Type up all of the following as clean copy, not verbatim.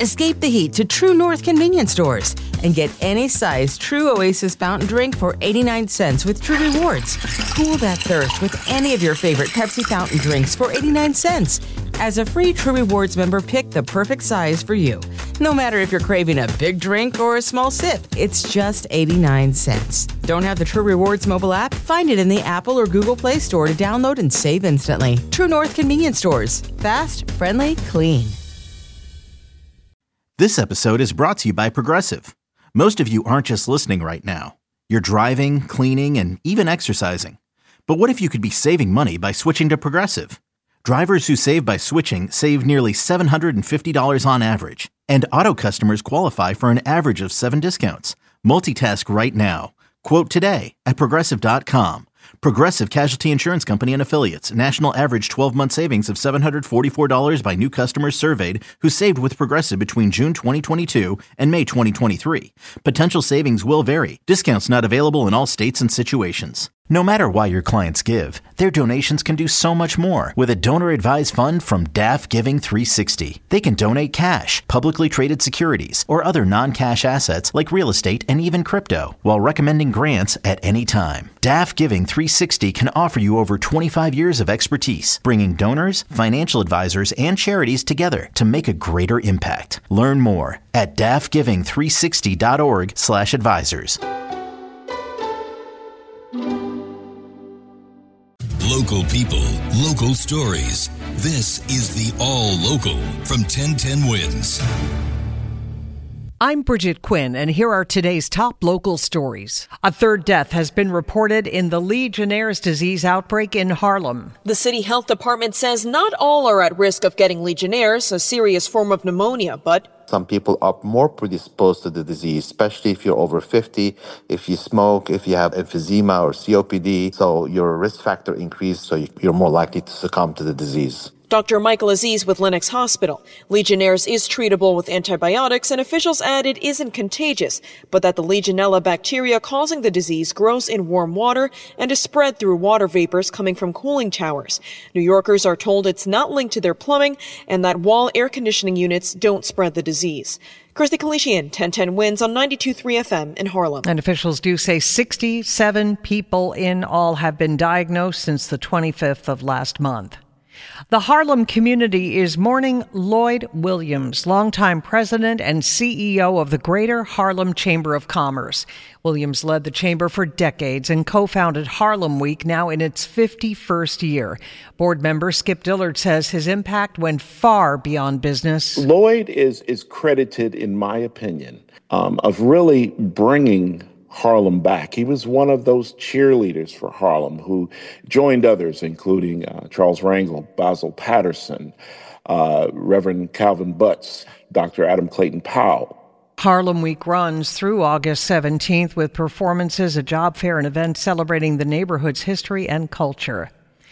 Escape the heat to True North convenience stores and get any size True Oasis fountain drink for 89 cents with True Rewards. Cool that thirst with any of your favorite Pepsi fountain drinks for 89 cents. As a free True Rewards member, pick the perfect size for you. No matter if you're craving a big drink or a small sip, it's just 89 cents. Don't have the True Rewards mobile app? Find it in the Apple or Google Play Store to download and save instantly. True North convenience stores. Fast, friendly, clean. This episode is brought to you by Progressive. Most of you aren't just listening right now. You're driving, cleaning, and even exercising. But what if you could be saving money by switching to Progressive? Drivers who save by switching save nearly $750 on average. And auto customers qualify for an average of 7 discounts. Multitask right now. Quote today at Progressive.com. Progressive Casualty Insurance Company and Affiliates. National average 12-month savings of $744 by new customers surveyed who saved with Progressive between June 2022 and May 2023. Potential savings will vary. Discounts not available in all states and situations. No matter why your clients give, their donations can do so much more with a donor-advised fund from DAF Giving 360. They can donate cash, publicly traded securities, or other non-cash assets like real estate and even crypto, while recommending grants at any time. DAF Giving 360 can offer you over 25 years of expertise, bringing donors, financial advisors, and charities together to make a greater impact. Learn more at dafgiving360.org/advisors. Local people, local stories. This is the All Local from 1010 Wins. I'm Bridget Quinn, and here are today's top local stories. A third death has been reported in the Legionnaire's disease outbreak in Harlem. The city health department says not all are at risk of getting Legionnaire's, a serious form of pneumonia, but some people are more predisposed to the disease, especially if you're over 50, if you smoke, if you have emphysema or COPD. So your risk factor increased, so you're more likely to succumb to the disease. Dr. Michael Aziz with Lenox Hospital. Legionnaire's is treatable with antibiotics, and officials add it isn't contagious, but that the Legionella bacteria causing the disease grows in warm water and is spread through water vapors coming from cooling towers. New Yorkers are told it's not linked to their plumbing and that wall air conditioning units don't spread the disease. Kirsty Kalishian, 1010 Wins on 92.3 FM in Harlem. And officials do say 67 people in all have been diagnosed since the 25th of last month. The Harlem community is mourning Lloyd Williams, longtime president and CEO of the Greater Harlem Chamber of Commerce. Williams led the chamber for decades and co-founded Harlem Week, now in its 51st year. Board member Skip Dillard says his impact went far beyond business. Lloyd is credited, in my opinion, of really bringing Harlem back. He was one of those cheerleaders for Harlem who joined others, including Charles Rangel, Basil Patterson, Reverend Calvin Butts, Dr. Adam Clayton Powell. Harlem Week runs through August 17th with performances, a job fair, and events celebrating the neighborhood's history and culture.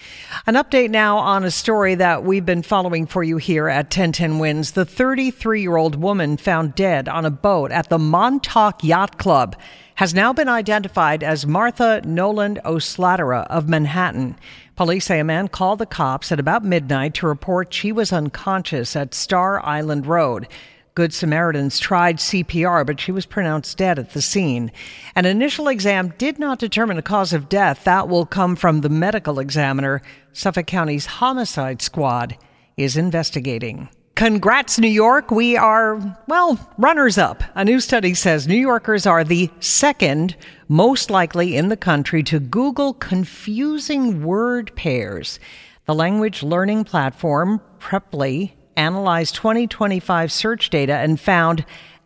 An update now on a story that we've been following for you here at 1010 Wins. The 33-year-old woman found dead on a boat at the Montauk Yacht Club has now been identified as Martha Noland O'Slatera of Manhattan. Police say a man called the cops at about midnight to report she was unconscious at Star Island Road. Good Samaritans tried CPR, but she was pronounced dead at the scene. An initial exam did not determine a cause of death. That will come from the medical examiner. Suffolk County's homicide squad is investigating. Congrats, New York. We are, runners-up. A new study says New Yorkers are the second most likely in the country to Google confusing word pairs. The language learning platform, Preply, analyzed 2025 search data and found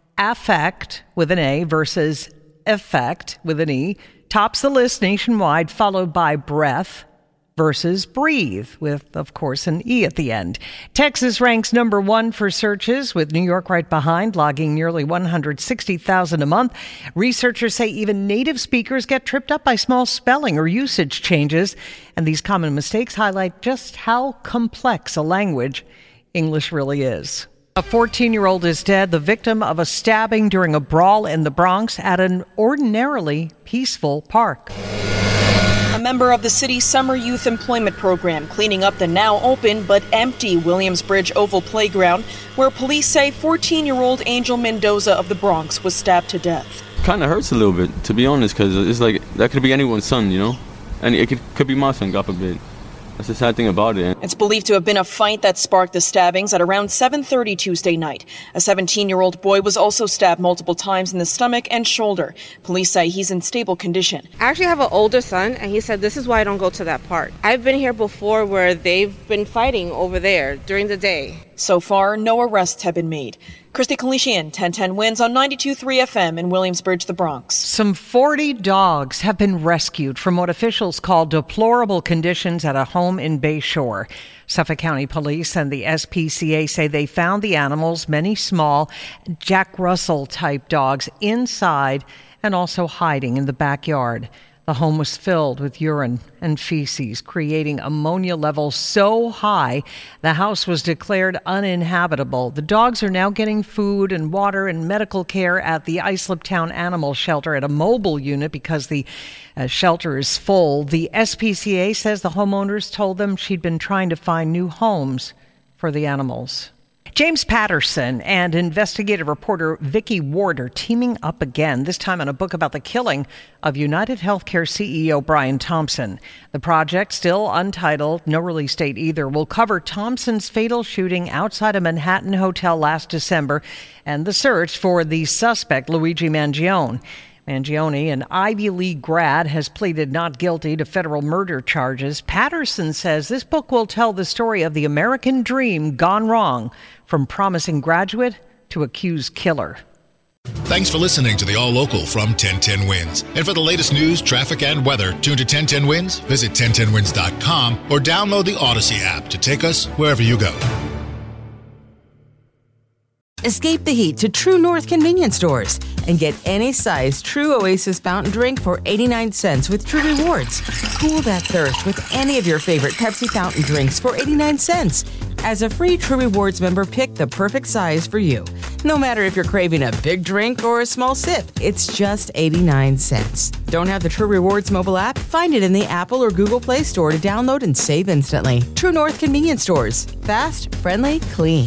affect with an A versus effect with an E tops the list nationwide, followed by breath versus breathe with, of course, an E at the end. Texas ranks number 1 for searches, with New York right behind, logging nearly 160,000 a month. Researchers say even native speakers get tripped up by small spelling or usage changes, and these common mistakes highlight just how complex a language English really is. A 14-year-old is dead, the victim of a stabbing during a brawl in the Bronx at an ordinarily peaceful park. A member of the city's summer youth employment program cleaning up the now open but empty Williamsbridge Oval Playground, where police say 14-year-old Angel Mendoza of the Bronx was stabbed to death. Kind of hurts a little bit, to be honest, because it's like that could be anyone's son, you know? And it could be my son, God forbid. That's the sad thing about it. It's believed to have been a fight that sparked the stabbings at around 7:30 Tuesday night. A 17-year-old boy was also stabbed multiple times in the stomach and shoulder. Police say he's in stable condition. I actually have an older son, and he said, this is why I don't go to that park. I've been here before where they've been fighting over there during the day. So far, no arrests have been made. Christy Kalishian, 1010 Wins on 92.3 FM in Williamsbridge, the Bronx. Some 40 dogs have been rescued from what officials call deplorable conditions at a home in Bayshore. Suffolk County Police and the SPCA say they found the animals, many small Jack Russell-type dogs, inside and also hiding in the backyard. The home was filled with urine and feces, creating ammonia levels so high the house was declared uninhabitable. The dogs are now getting food and water and medical care at the Islip Town Animal Shelter at a mobile unit because the shelter is full. The SPCA says the homeowners told them she'd been trying to find new homes for the animals. James Patterson and investigative reporter Vicky Ward are teaming up again, this time on a book about the killing of United Healthcare CEO Brian Thompson. The project, still untitled, no release date either, will cover Thompson's fatal shooting outside a Manhattan hotel last December and the search for the suspect, Luigi Mangione. Mangione, an Ivy League grad, has pleaded not guilty to federal murder charges. Patterson says this book will tell the story of the American dream gone wrong, from promising graduate to accused killer. Thanks for listening to the All Local from 1010 Wins. And for the latest news, traffic, and weather, tune to 1010 Wins, visit 1010wins.com, or download the Odyssey app to take us wherever you go. Escape the heat to True North convenience stores and get any size True Oasis fountain drink for 89 cents with True Rewards. Cool that thirst with any of your favorite Pepsi fountain drinks for 89 cents. As a free True Rewards member, pick the perfect size for you. No matter if you're craving a big drink or a small sip, it's just 89 cents. Don't have the True Rewards mobile app? Find it in the Apple or Google Play Store to download and save instantly. True North convenience stores. Fast, friendly, clean.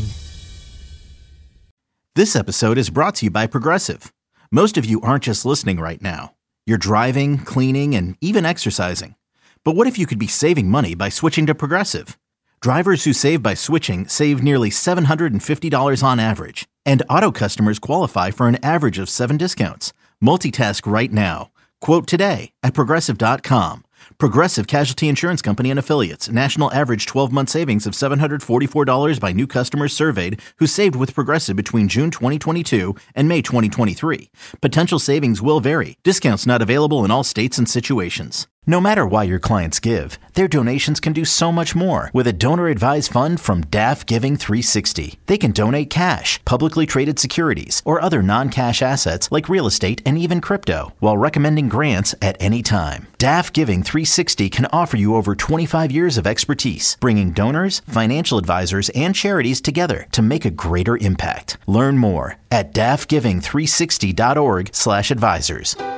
This episode is brought to you by Progressive. Most of you aren't just listening right now. You're driving, cleaning, and even exercising. But what if you could be saving money by switching to Progressive? Drivers who save by switching save nearly $750 on average. And auto customers qualify for an average of 7 discounts. Multitask right now. Quote today at Progressive.com. Progressive Casualty Insurance Company and Affiliates. National average 12-month savings of $744 by new customers surveyed who saved with Progressive between June 2022 and May 2023. Potential savings will vary. Discounts not available in all states and situations. No matter why your clients give, their donations can do so much more with a donor-advised fund from DAF Giving 360. They can donate cash, publicly traded securities, or other non-cash assets like real estate and even crypto, while recommending grants at any time. DAF Giving 360 can offer you over 25 years of expertise, bringing donors, financial advisors, and charities together to make a greater impact. Learn more at dafgiving360.org/advisors.